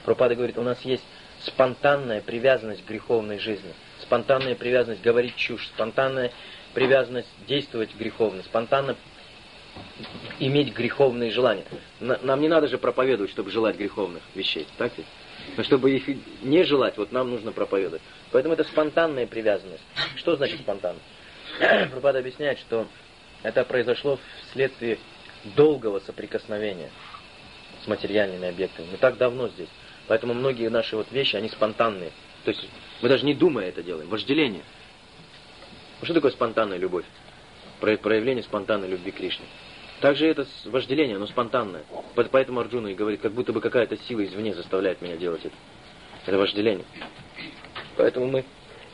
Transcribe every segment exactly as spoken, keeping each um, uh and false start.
Прабхупада говорит, у нас есть спонтанная привязанность к греховной жизни, спонтанная привязанность говорить чушь, спонтанная привязанность действовать греховно, спонтанно иметь греховные желания. Нам не надо же проповедовать, чтобы желать греховных вещей, так ведь? Но чтобы их не желать, вот нам нужно проповедовать. Поэтому это спонтанная привязанность. Что значит спонтанно? Прабхупада объясняет, что это произошло вследствие долгого соприкосновения с материальными объектами. Мы так давно здесь. Поэтому многие наши вот вещи, они спонтанные. То есть мы даже не думая это делаем. Вожделение. Что такое спонтанная любовь? Проявление спонтанной любви к Кришне. Также это вожделение, оно спонтанное. Поэтому Арджуна и говорит, как будто бы какая-то сила извне заставляет меня делать это. Это вожделение. Поэтому мы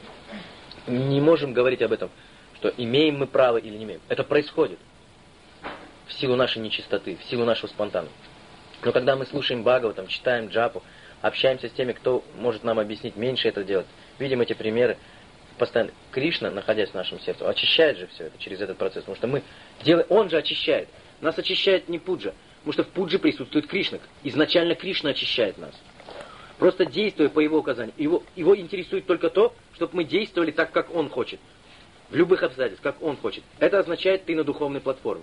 не можем говорить об этом, что имеем мы право или не имеем. Это происходит в силу нашей нечистоты, в силу нашего спонтанного. Но когда мы слушаем Бхагаватам, читаем джапу, общаемся с теми, кто может нам объяснить, меньше это делать, видим эти примеры, постоянно Кришна, находясь в нашем сердце, очищает же все это через этот процесс. Потому что мы делаем, он же очищает. Нас очищает не пуджа. Потому что в пудже присутствует Кришна. Изначально Кришна очищает нас. Просто действуя по его указанию. Его, его интересует только то, чтобы мы действовали так, как он хочет. В любых обстоятельствах, как он хочет. Это означает, ты на духовной платформе.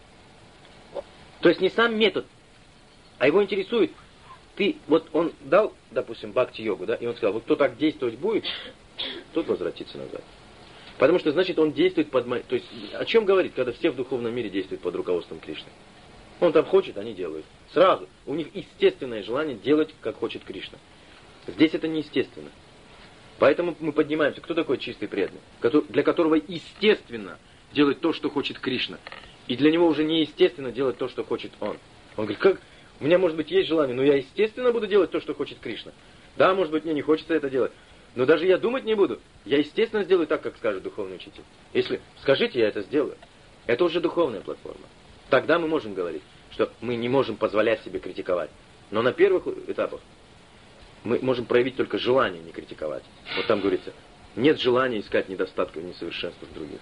То есть не сам метод, а его интересует. Ты, вот он дал, допустим, бхакти-йогу, да, и он сказал, вот кто так действовать будет, тот возвратится назад. Потому что, значит, он действует под... То есть, о чем говорит, когда все в духовном мире действуют под руководством Кришны? Он там хочет, они делают. Сразу. У них естественное желание делать, как хочет Кришна. Здесь это неестественно. Поэтому мы поднимаемся. Кто такой чистый преданный? Для которого естественно делать то, что хочет Кришна. И для него уже неестественно делать то, что хочет он. Он говорит, как... У меня, может быть, есть желание, но я, естественно, буду делать то, что хочет Кришна. Да, может быть, мне не хочется это делать. Но даже я думать не буду. Я, естественно, сделаю так, как скажет духовный учитель. Если скажите, я это сделаю. Это уже духовная платформа. Тогда мы можем говорить, что мы не можем позволять себе критиковать. Но на первых этапах мы можем проявить только желание не критиковать. Вот там говорится, нет желания искать недостатков и несовершенств в других.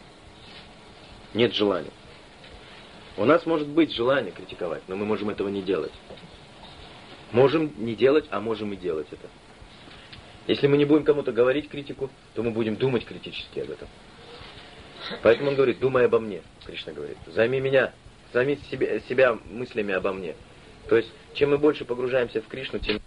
Нет желания. У нас может быть желание критиковать, но мы можем этого не делать. Можем не делать, а можем и делать это. Если мы не будем кому-то говорить критику, то мы будем думать критически об этом. Поэтому он говорит, думай обо мне, Кришна говорит. Займи меня, займи себя, себя мыслями обо мне. То есть, чем мы больше погружаемся в Кришну, тем